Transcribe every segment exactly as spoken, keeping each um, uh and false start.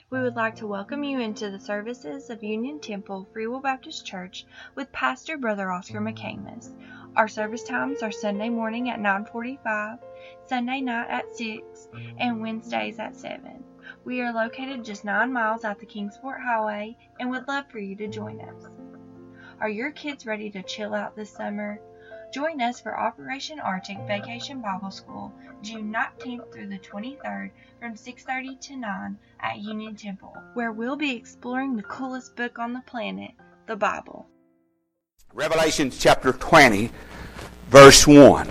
We would like to welcome you into the services of Union Temple Free Will Baptist Church with Pastor Brother Oscar McCamus. Our service times are Sunday morning at nine forty-five, Sunday night at six, and Wednesdays at seven. We are located just nine miles out the Kingsport Highway and would love for you to join us. Are your kids ready to chill out this summer? Join us for Operation Arctic Vacation Bible School, June nineteenth through the twenty-third from six thirty to nine at Union Temple, where we'll be exploring the coolest book on the planet, the Bible. Revelation chapter twenty, verse one.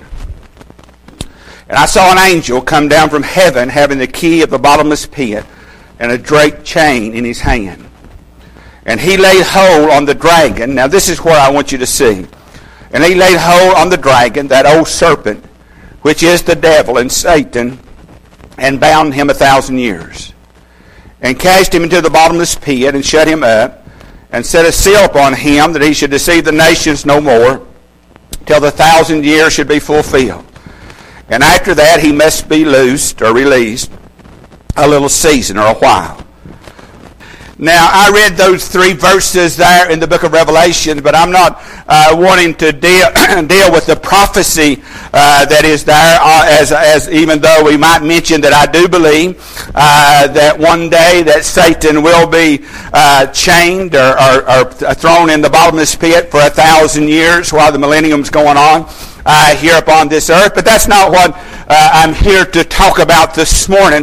And I saw an angel come down from heaven having the key of the bottomless pit and a great chain in his hand. And he laid hold on the dragon. Now this is where I want you to see. And he laid hold on the dragon, that old serpent, which is the devil and Satan, and bound him a thousand years. And cast him into the bottomless pit and shut him up, and set a seal upon him that he should deceive the nations no more, till the thousand years should be fulfilled. And after that he must be loosed or released a little season or a while. Now, I read those three verses there in the book of Revelation, but I'm not uh, wanting to deal deal with the prophecy uh, that is there, uh, as as even though we might mention that I do believe uh, that one day that Satan will be uh, chained or, or, or thrown in the bottomless pit for a thousand years while the millennium's going on uh, here upon this earth. But that's not what uh, I'm here to talk about this morning.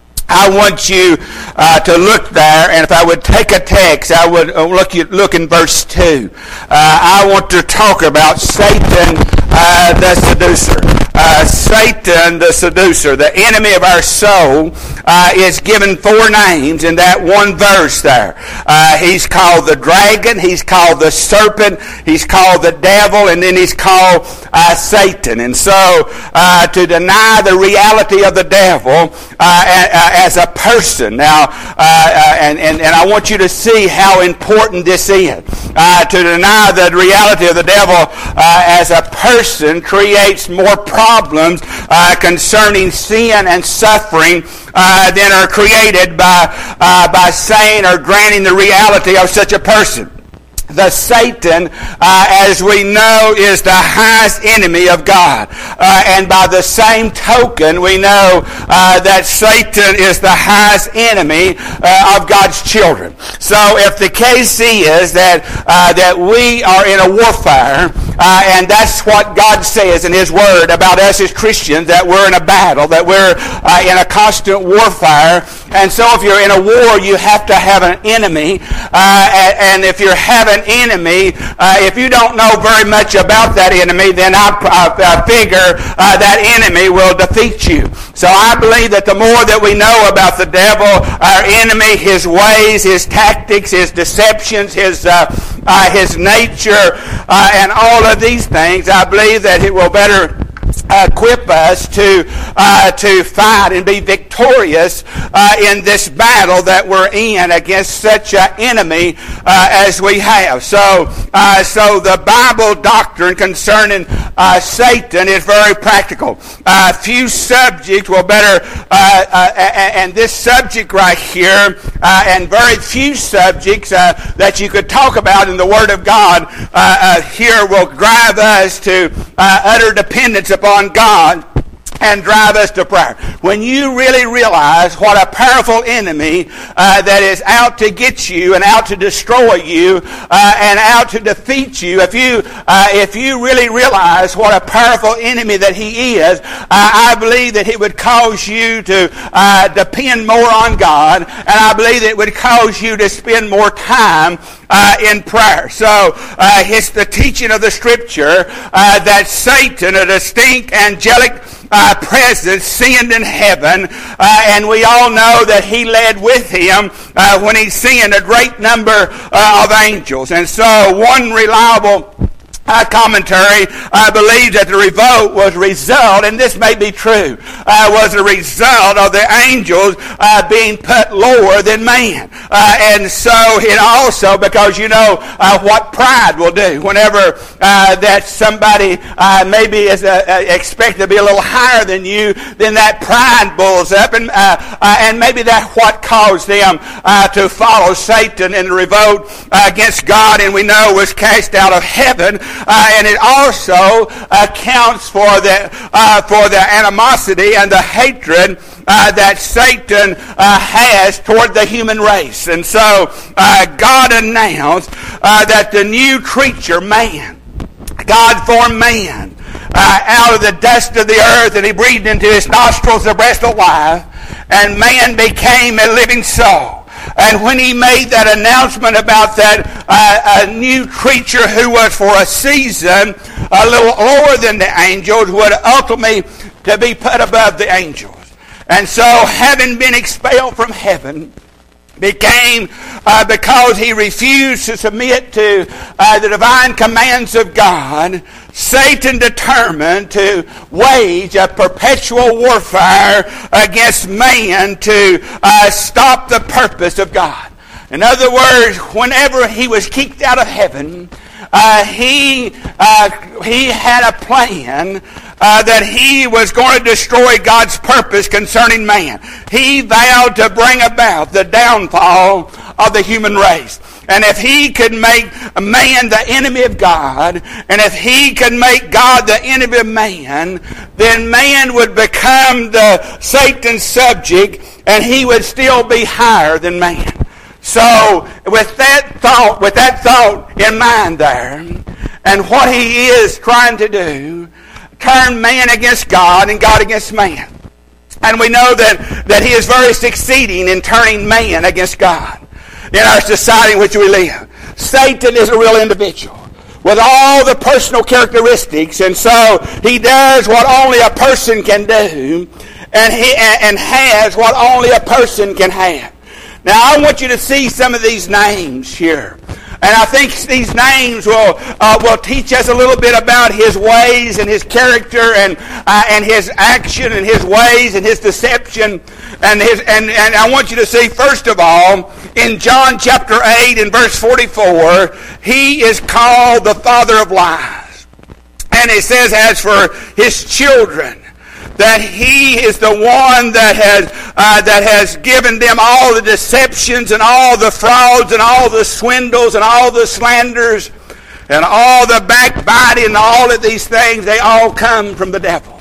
I want you uh, to look there, and if I would take a text, I would look look in verse two. Uh, I want to talk about Satan, uh, the seducer. Uh, Satan, the seducer, the enemy of our soul, uh, is given four names in that one verse there. Uh, he's called the dragon, he's called the serpent, he's called the devil, and then he's called uh, Satan. And so, uh, to deny the reality of the devil uh, as a person, now, uh, and, and, and I want you to see how important this is. Uh, to deny the reality of the devil uh, as a person creates more problems problems uh, concerning sin and suffering uh, than are created by uh, by saying or granting the reality of such a person. The Satan, uh, as we know, is the highest enemy of God. Uh, and by the same token, we know uh, that Satan is the highest enemy uh, of God's children. So if the case is that uh, that we are in a warfare, uh, and that's what God says in His Word about us as Christians, that we're in a battle, that we're uh, in a constant warfare. And so if you're in a war, you have to have an enemy. Uh, and if you're having enemy, uh, if you don't know very much about that enemy, then I, I, I figure uh, that enemy will defeat you. So I believe that the more that we know about the devil, our enemy, his ways, his tactics, his deceptions, his uh, uh, his nature, uh, and all of these things, I believe that it will better equip us to uh, to fight and be victorious uh, in this battle that we're in against such an enemy uh, as we have. So, uh, so the Bible doctrine concerning uh, Satan is very practical. Uh, few subjects will better, uh, uh, and this subject right here, uh, and very few subjects uh, that you could talk about in the Word of God uh, uh, here will drive us to uh, utter dependence upon on God and drive us to prayer. When you really realize what a powerful enemy uh, that is out to get you and out to destroy you uh, and out to defeat you, if you uh, if you really realize what a powerful enemy that he is, uh, I believe that it would cause you to uh, depend more on God, and I believe that it would cause you to spend more time Uh, in prayer. So uh, it's the teaching of the Scripture uh, that Satan, a distinct angelic uh, presence, sinned in heaven, uh, and we all know that he led with him uh, when he sinned a great number uh, of angels. And so one reliable Uh, commentary uh, believes that the revolt was a result, and this may be true, uh, was a result of the angels uh, being put lower than man. Uh, and so, and also because you know uh, what pride will do whenever uh, that somebody uh, maybe is uh, expected to be a little higher than you, then that pride bulls up, and uh, uh, and maybe that's what caused them uh, to follow Satan in the revolt uh, against God, and we know was cast out of heaven. Uh, and it also accounts for the uh, for the animosity and the hatred uh, that Satan uh, has toward the human race. And so uh, God announced uh, that the new creature, man, God formed man uh, out of the dust of the earth, and He breathed into his nostrils the breath of life, and man became a living soul. And when He made that announcement about that uh, a new creature who was for a season a little lower than the angels would ultimately to be put above the angels. And so having been expelled from heaven, became, uh, because he refused to submit to uh, the divine commands of God, Satan determined to wage a perpetual warfare against man to uh, stop the purpose of God. In other words, whenever he was kicked out of heaven, uh, he uh, he had a plan uh, that he was going to destroy God's purpose concerning man. He vowed to bring about the downfall of the human race. And if he could make man the enemy of God, and if he could make God the enemy of man, then man would become the Satan's subject, and he would still be higher than man. So, with that thought, with that thought in mind there, and what he is trying to do, turn man against God and God against man. And we know that, that he is very succeeding in turning man against God in our society in which we live. Satan is a real individual with all the personal characteristics, and so he does what only a person can do, and he and has what only a person can have. Now, I want you to see some of these names here. And I think these names will uh, will teach us a little bit about his ways and his character and uh, and his action and his ways and his deception. And his and, and I want you to see, first of all, in John chapter eight and verse forty-four, he is called the father of lies. And it says, as for his children, that he is the one that has uh, that has given them all the deceptions and all the frauds and all the swindles and all the slanders and all the backbiting and all of these things. They all come from the devil.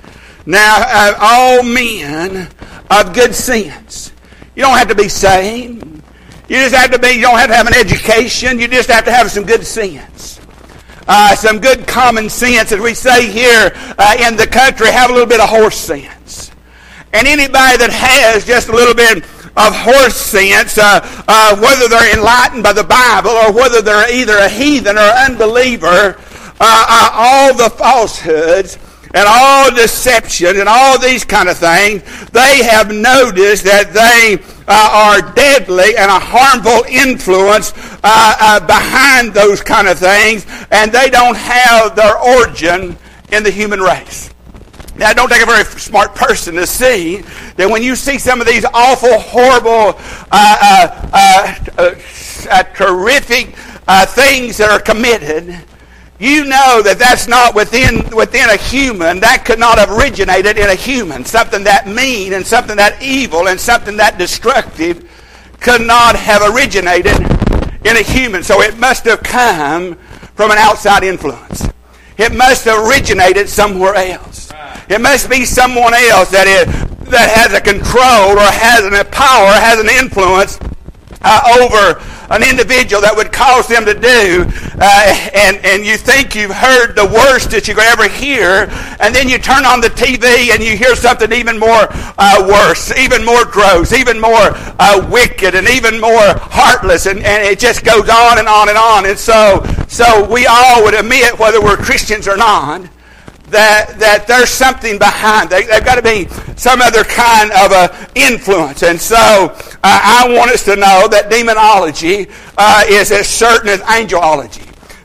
Now, uh, all men of good sense. You don't have to be saved. You just have to be. You don't have to have an education. You just have to have some good sense. Uh, some good common sense, as we say here uh, in the country, have a little bit of horse sense. And anybody that has just a little bit of horse sense, uh, uh, whether they're enlightened by the Bible or whether they're either a heathen or unbeliever, uh, uh, all the falsehoods and all deception and all these kind of things, they have noticed that they uh, are deadly and a harmful influence uh, uh, behind those kind of things, and they don't have their origin in the human race. Now, it don't take a very smart person to see that when you see some of these awful, horrible, uh, uh, uh, uh, uh, terrific uh, things that are committed, you know that that's not within within a human. That could not have originated in a human. Something that mean and something that evil and something that destructive could not have originated in a human. So it must have come from an outside influence. It must have originated somewhere else. It must be someone else that is that has a control or has a power, has an influence Uh, over an individual that would cause them to do, uh, and, and you think you've heard the worst that you could ever hear, and then you turn on the T V and you hear something even more uh, worse, even more gross, even more uh, wicked, and even more heartless, and, and it just goes on and on and on. And so, so we all would admit, whether we're Christians or not, that that there's something behind. They, they've got to be some other kind of a influence. And so uh, I want us to know that demonology uh, is as certain as angelology.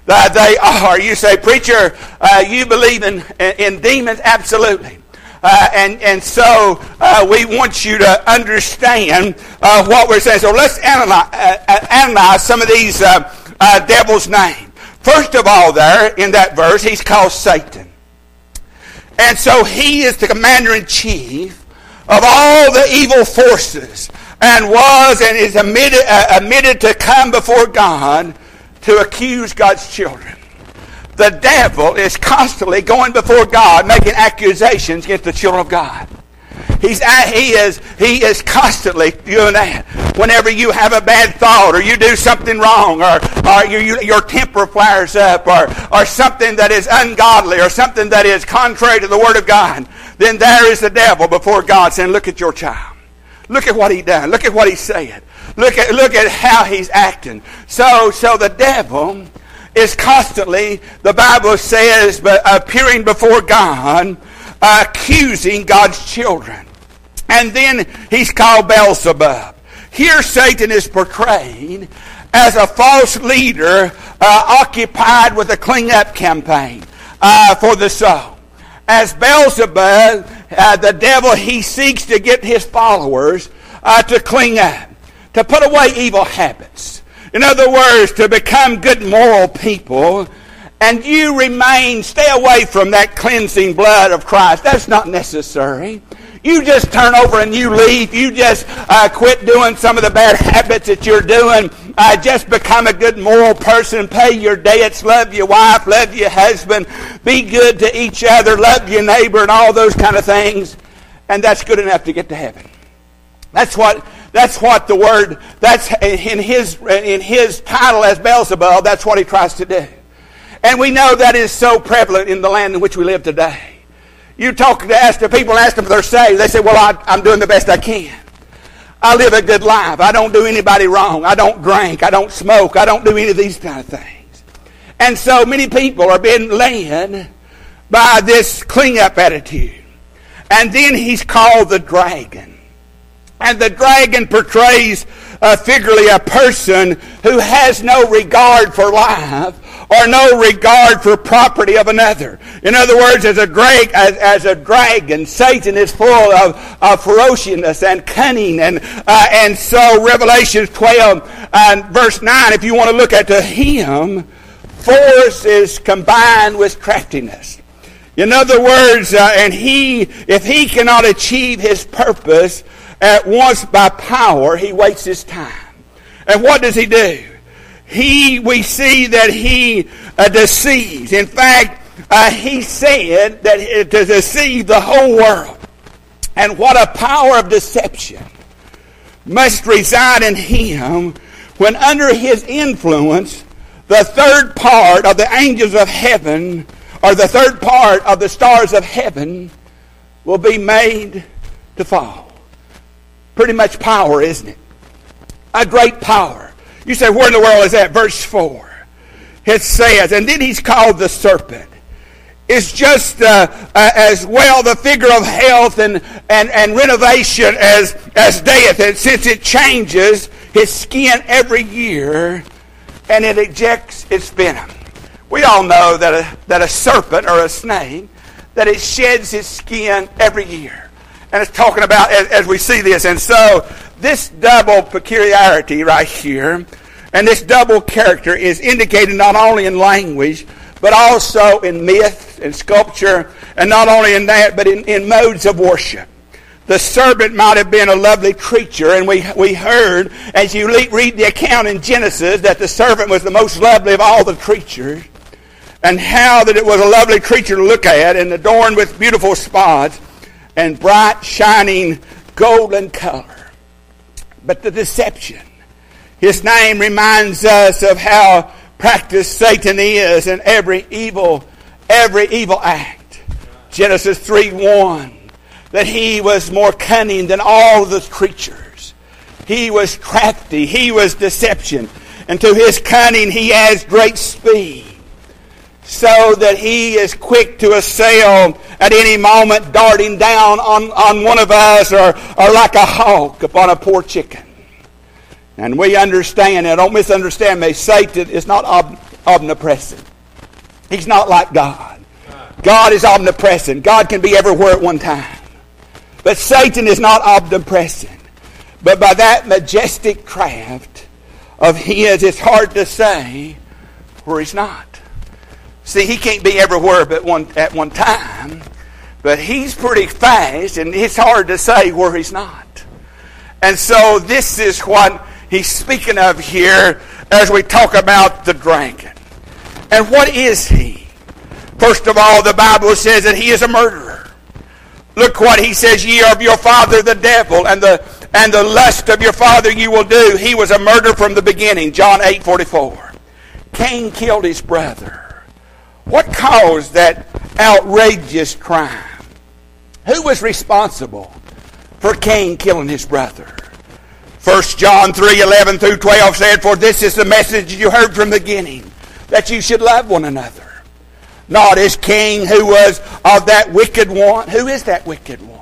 Uh, they are. You say, preacher, uh, you believe in, in demons? Absolutely. Uh, and, and so uh, we want you to understand uh, what we're saying. So let's analyze, uh, analyze some of these uh, uh, devils' names. First of all, there in that verse, he's called Satan. And so he is the commander-in-chief of all the evil forces, and was and is admitted, uh, admitted to come before God to accuse God's children. The devil is constantly going before God making accusations against the children of God. He's, he is he is constantly doing that. Whenever you have a bad thought, or you do something wrong, or, or you, you, your temper flares up, or, or something that is ungodly, or something that is contrary to the Word of God, then there is the devil before God saying, look at your child. Look at what he done. Look at what he said. Look at look at how he's acting. So so the devil is constantly, the Bible says, appearing before God, accusing God's children. And then he's called Beelzebub. Here Satan is portrayed as a false leader uh, occupied with a clean-up campaign uh, for the soul. As Beelzebub, uh, the devil, he seeks to get his followers uh, to clean up, to put away evil habits. In other words, to become good moral people. And you remain, stay away from that cleansing blood of Christ. That's not necessary. You just turn over a new leaf. You just uh, quit doing some of the bad habits that you're doing. Uh, just become a good moral person. Pay your debts. Love your wife. Love your husband. Be good to each other. Love your neighbor and all those kind of things. And that's good enough to get to heaven. That's what that's what the word, that's in his in his title as Beelzebub, that's what he tries to do. And we know that is so prevalent in the land in which we live today. You talk to ask the people, ask them if they're saved. They say, well, I, I'm doing the best I can. I live a good life. I don't do anybody wrong. I don't drink. I don't smoke. I don't do any of these kind of things. And so many people are being led by this clean-up attitude. And then he's called the dragon. And the dragon portrays uh, figuratively a person who has no regard for life or no regard for property of another. In other words, as a, dra- as, as a dragon, Satan is full of, of ferociousness and cunning. And, uh, and so Revelation twelve and verse nine, if you want to look at to him, force is combined with craftiness. In other words, uh, and he, if he cannot achieve his purpose at once by power, he wastes his time. And what does he do? He, we see that he uh, deceives. In fact, uh, he said that it, to deceive the whole world. And what a power of deception must reside in him when under his influence, the third part of the angels of heaven, or the third part of the stars of heaven, will be made to fall. Pretty much power, isn't it? A great power. You say, where in the world is that? Verse four. It says, and then he's called the serpent. It's just uh, uh, as well the figure of health and, and, and renovation as, as death. And since it changes his skin every year and it ejects its venom. We all know that a, that a serpent or a snake, that it sheds its skin every year. And it's talking about as, as we see this. And so this double peculiarity right here and this double character is indicated not only in language but also in myth and sculpture, and not only in that but in, in modes of worship. The serpent might have been a lovely creature, and we we heard as you read the account in Genesis that the serpent was the most lovely of all the creatures, and how that it was a lovely creature to look at and adorned with beautiful spots and bright, shining, golden color. But the deception. His name reminds us of how practiced Satan is in every evil, every evil act. Genesis three one. That he was more cunning than all the creatures. He was crafty. He was deception. And to his cunning he adds great speed. So that he is quick to assail at any moment, darting down on, on one of us, or, or like a hawk upon a poor chicken. And we understand, and don't misunderstand me, Satan is not ob- omnipresent. He's not like God. God is omnipresent. God can be everywhere at one time. But Satan is not omnipresent. But by that majestic craft of his, it's hard to say where he's not. See, he can't be everywhere but one at one time. But he's pretty fast, and it's hard to say where he's not. And so this is what he's speaking of here as we talk about the dragon. And what is he? First of all, the Bible says that he is a murderer. Look what he says, ye are of your father the devil, and the and the lust of your father you will do. He was a murderer from the beginning. John eight forty-four. Cain killed his brother. What caused that outrageous crime? Who was responsible for Cain killing his brother? First John three eleven through twelve said, for this is the message you heard from the beginning, that you should love one another. Not as Cain, who was of that wicked one. Who is that wicked one?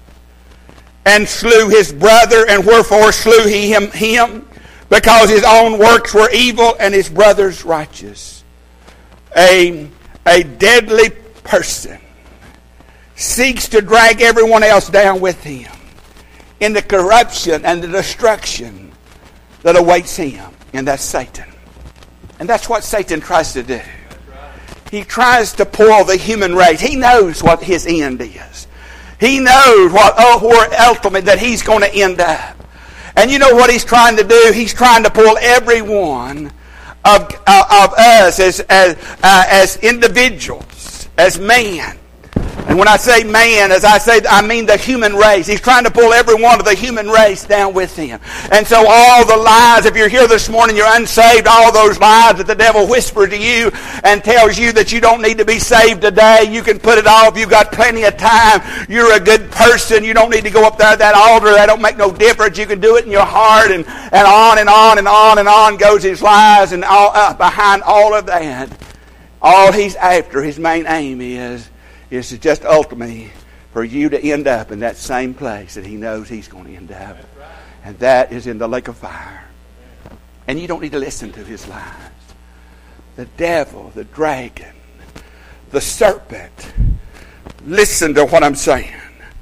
And slew his brother, and wherefore slew he him, him? Because his own works were evil, and his brother's righteous. A, a deadly person seeks to drag everyone else down with him in the corruption and the destruction that awaits him. And that's Satan. And that's what Satan tries to do. He tries to pull the human race. He knows what his end is. He knows what oh, where ultimately that he's going to end up. And you know what he's trying to do? He's trying to pull every one of, uh, of us as, as, uh, as individuals, as man. And when I say man, as I say, I mean the human race. He's trying to pull every one of the human race down with him. And so all the lies, if you're here this morning, you're unsaved, all those lies that the devil whispers to you and tells you that you don't need to be saved today, you can put it off. You've got plenty of time. You're a good person. You don't need to go up there to that altar. That don't make no difference. You can do it in your heart. And, and on and on and on and on goes his lies. And all, uh, behind all of that, all he's after, his main aim is, is to just ultimately for you to end up in that same place that he knows he's going to end up. And that is in the lake of fire. And you don't need to listen to his lies. The devil, the dragon, the serpent. Listen to what I'm saying.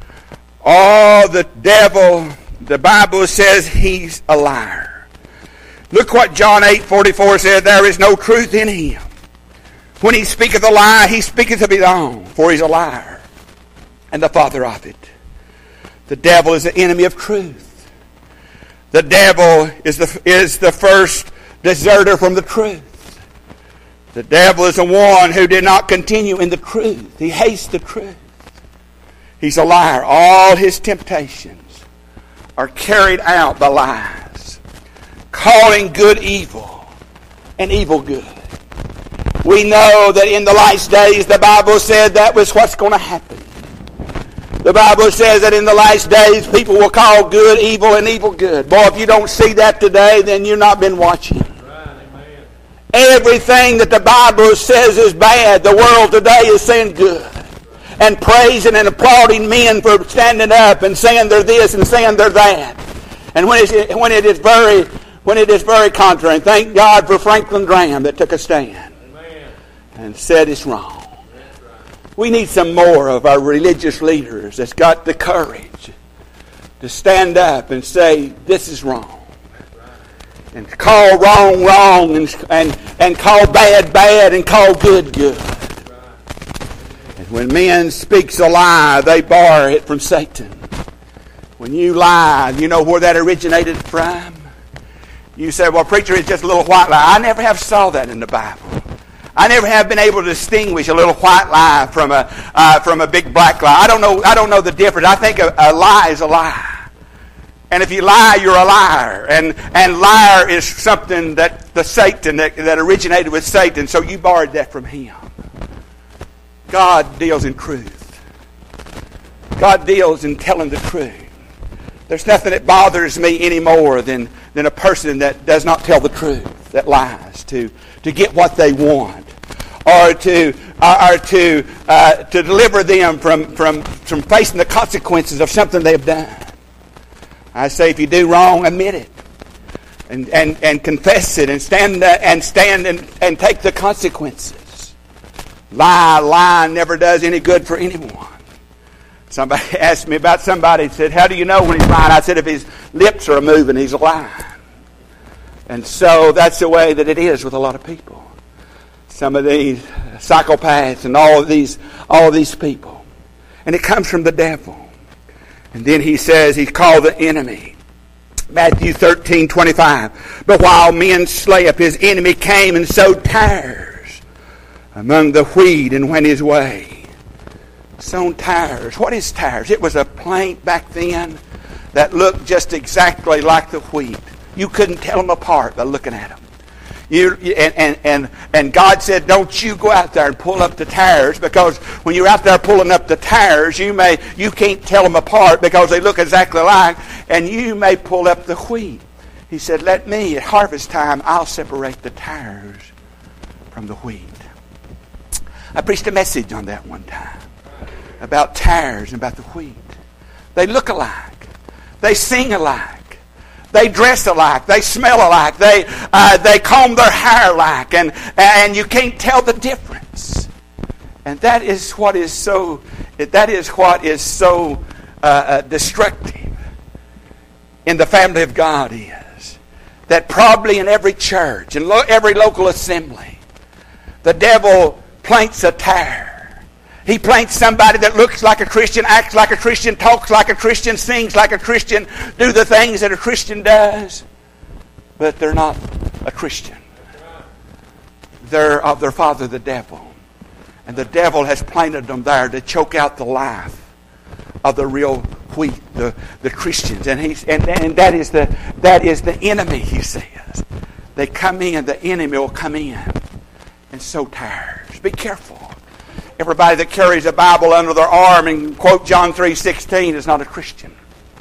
Oh, the devil, the Bible says he's a liar. Look what John eight forty-four said, there is no truth in him. When he speaketh a lie, he speaketh of his own, for he's a liar, and the father of it. The devil is the enemy of truth. The devil is the, is the first deserter from the truth. The devil is the one who did not continue in the truth. He hates the truth. He's a liar. All his temptations are carried out by lies, calling good evil and evil good. We know that in the last days, the Bible said that was what's going to happen. The Bible says that in the last days, people will call good evil and evil good. Boy, if you don't see that today, then you've not been watching. Right, everything that the Bible says is bad, the world today is saying good. And praising and applauding men for standing up and saying they're this and saying they're that. And when it's, when it is very, when it is very contrary, and thank God for Franklin Graham that took a stand and said it's wrong. We need some more of our religious leaders that's got the courage to stand up and say this is wrong. And call wrong wrong and, and, and call bad bad and call good good. And when men speaks a lie, they borrow it from Satan. When you lie, you know where that originated from? You say, well, preacher, it's just a little white lie. I never have saw that in the Bible. I never have been able to distinguish a little white lie from a uh, from a big black lie. I don't know. I don't know the difference. I think a, a lie is a lie, and if you lie, you're a liar. And and liar is something that the Satan that, that originated with Satan. So you borrowed that from him. God deals in truth. God deals in telling the truth. There's nothing that bothers me any more than than a person that does not tell the truth, that lies to to get what they want. Or to, or to, uh, to deliver them from, from, from facing the consequences of something they've done. I say, if you do wrong, admit it. and, and, and confess it and stand uh, and stand and, and take the consequences. Lie, lie never does any good for anyone. Somebody asked me about somebody and said, how do you know when he's lying? I said, if his lips are moving, he's lying. And so that's the way that it is with a lot of people. Some of these psychopaths and all of these, all of these people. And it comes from the devil. And then he says he's called the enemy. Matthew thirteen twenty-five. But while men slept, his enemy came and sowed tares among the wheat and went his way. Sown tares. What is tares? It was a plant back then that looked just exactly like the wheat. You couldn't tell them apart by looking at them. You, and, and, and, and God said, don't you go out there and pull up the tares, because when you're out there pulling up the tares, you may you can't tell them apart because they look exactly alike, and you may pull up the wheat. He said, let me, at harvest time, I'll separate the tares from the wheat. I preached a message on that one time about tares and about the wheat. They look alike. They sing alike. They dress alike. They smell alike. They uh, they comb their hair alike, and and you can't tell the difference. And that is what is so. That is what is so uh, uh, destructive in the family of God is that probably in every church and lo- every local assembly, the devil plants a tare. He plants somebody that looks like a Christian, acts like a Christian, talks like a Christian, sings like a Christian, do the things that a Christian does, but they're not a Christian. They're of their father, the devil. And the devil has planted them there to choke out the life of the real wheat, the, the Christians. And he's and, and that is the that is the enemy, he says. They come in, the enemy will come in and sow tares. Be careful. Everybody that carries a Bible under their arm and quote John three sixteen is not a Christian.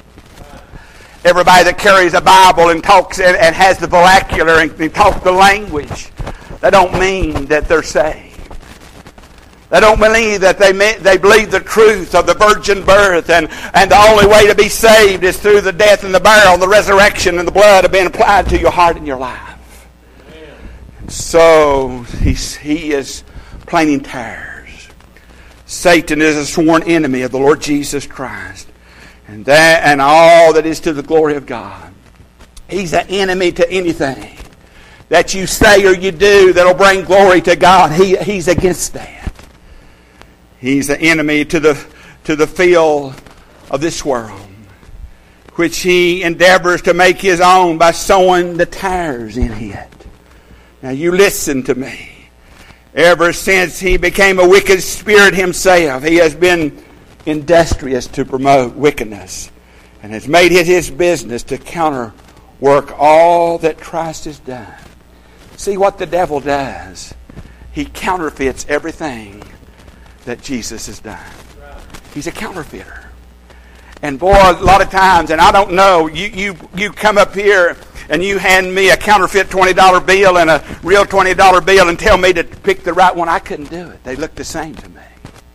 Everybody that carries a Bible and talks and, and has the vernacular and, and talks the language, that don't mean that they're saved. They don't believe that they they believe the truth of the virgin birth, and, and the only way to be saved is through the death and the burial, the resurrection and the blood have been applied to your heart and your life. Amen. So he's, he is planting tares. Satan is a sworn enemy of the Lord Jesus Christ, and that and all that is to the glory of God. He's an enemy to anything that you say or you do that'll bring glory to God. He, he's against that. He's an enemy to the to the field of this world, which he endeavors to make his own by sowing the tares in it. Now you listen to me. Ever since he became a wicked spirit himself, he has been industrious to promote wickedness and has made it his business to counterwork all that Christ has done. See what the devil does? He counterfeits everything that Jesus has done. He's a counterfeiter. And boy, a lot of times, and I don't know, you you, you come up here and you hand me a counterfeit twenty dollar bill and a real twenty dollar bill and tell me to pick the right one. I couldn't do it. They look the same to me.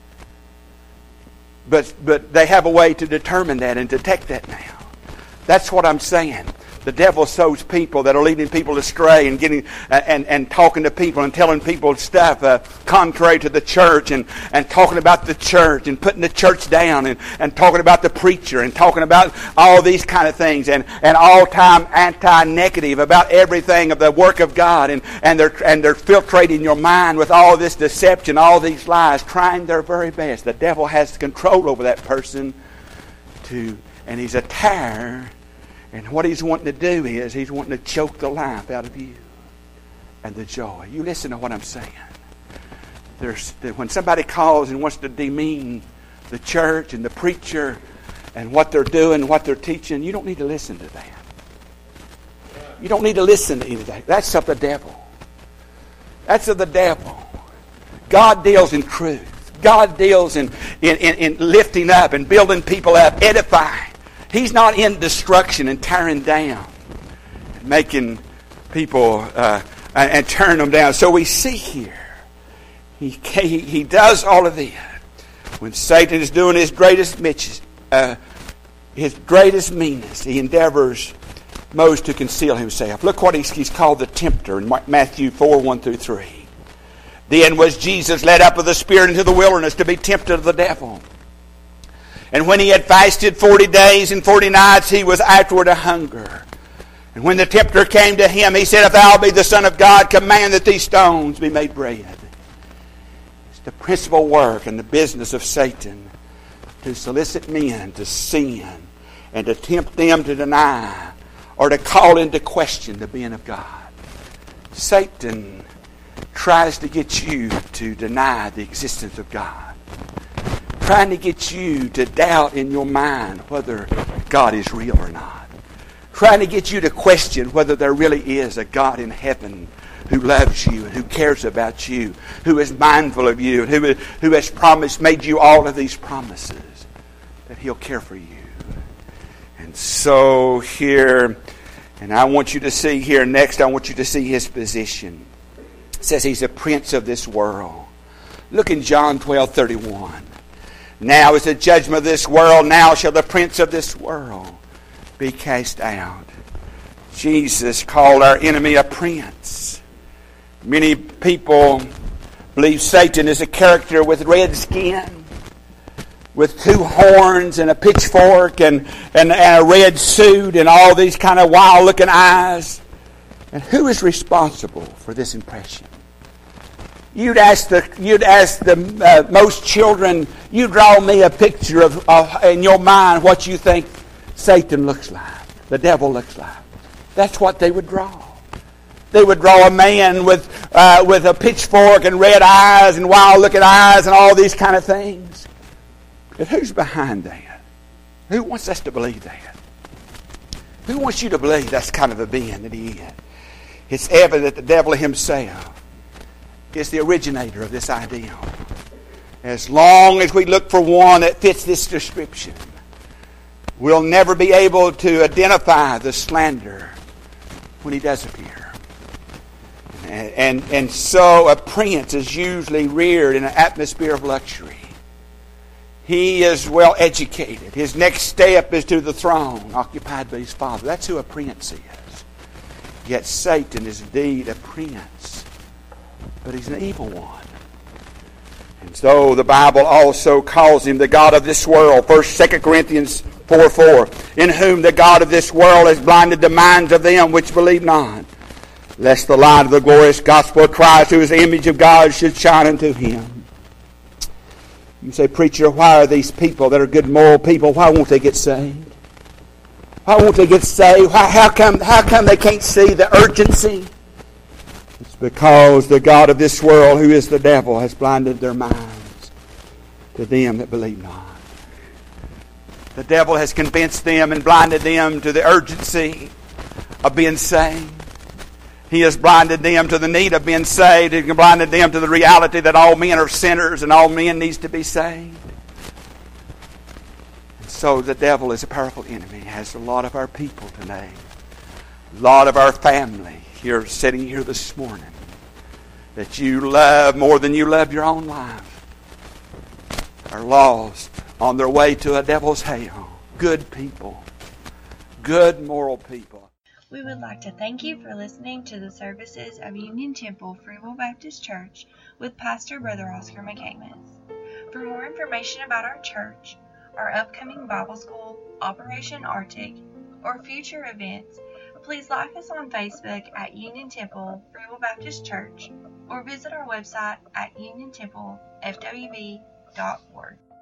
But but they have a way to determine that and detect that now. That's what I'm saying. The devil sows people that are leading people astray and getting uh, and and talking to people and telling people stuff uh, contrary to the church, and, and talking about the church and putting the church down, and, and talking about the preacher and talking about all these kind of things, and, and all time anti-negative about everything of the work of God, and, and they're and they're filtrating your mind with all this deception, all these lies, trying their very best. The devil has control over that person to and he's a tare. And what he's wanting to do is he's wanting to choke the life out of you and the joy. You listen to what I'm saying. There's when somebody calls and wants to demean the church and the preacher and what they're doing, what they're teaching, you don't need to listen to that. You don't need to listen to any of that. That's of the devil. That's of the devil. God deals in truth. God deals in, in, in, in lifting up and building people up, edifying. He's not in destruction and tearing down, making people uh, and, and tearing them down. So we see here, he, he he does all of this when Satan is doing his greatest mischief, uh, his greatest meanness. He endeavors most to conceal himself. Look what he's, he's called the tempter in Matthew four, one through three. Then was Jesus led up of the Spirit into the wilderness to be tempted of the devil. And when he had fasted forty days and forty nights, he was afterward a hunger. And when the tempter came to him, he said, If thou be the Son of God, command that these stones be made bread. It's the principal work and the business of Satan to solicit men to sin and to tempt them to deny or to call into question the being of God. Satan tries to get you to deny the existence of God, trying to get you to doubt in your mind whether God is real or not, trying to get you to question whether there really is a God in heaven who loves you and who cares about you, who is mindful of you, and who, who has promised, made you all of these promises, that He'll care for you. And so here, and I want you to see here next, I want you to see His position. It says He's a prince of this world. Look in John twelve thirty-one. Now is the judgment of this world, now shall the prince of this world be cast out. Jesus called our enemy a prince. Many people believe Satan is a character with red skin, with two horns and a pitchfork and, and, and a red suit and all these kind of wild-looking eyes. And who is responsible for this impression? You'd ask the you'd ask the uh, most children, you draw me a picture of, of in your mind what you think Satan looks like, the devil looks like. That's what they would draw. They would draw a man with uh, with a pitchfork and red eyes and wild-looking eyes and all these kind of things. But who's behind that? Who wants us to believe that? Who wants you to believe that's kind of a being that he is? It's evident that the devil himself is the originator of this idea. As long as we look for one that fits this description, we'll never be able to identify the slander when he does appear. And, and, and so a prince is usually reared in an atmosphere of luxury. He is well educated. His next step is to the throne, occupied by his father. That's who a prince is. Yet Satan is indeed a prince, but he's an evil one. And so the Bible also calls him the God of this world. First, Second Corinthians four four. In whom the God of this world has blinded the minds of them which believe not, lest the light of the glorious gospel of Christ, who is the image of God, should shine unto him. You say, preacher, why are these people that are good moral people, why won't they get saved? Why won't they get saved? Why, how come, how come they can't see the urgency? It's because the God of this world, who is the devil, has blinded their minds to them that believe not. The devil has convinced them and blinded them to the urgency of being saved. He has blinded them to the need of being saved. He has blinded them to the reality that all men are sinners and all men needs to be saved. And so the devil is a powerful enemy. He has a lot of our people today. A lot of our family here sitting here this morning that you love more than you love your own life are lost on their way to a devil's hell. Good people. Good moral people. We would like to thank you for listening to the services of Union Temple Free Will Baptist Church with Pastor Brother Oscar McCamus. For more information about our church, our upcoming Bible School, Operation Arctic, or future events, please like us on Facebook at Union Temple Free Will Baptist Church or visit our website at union temple f w b dot org.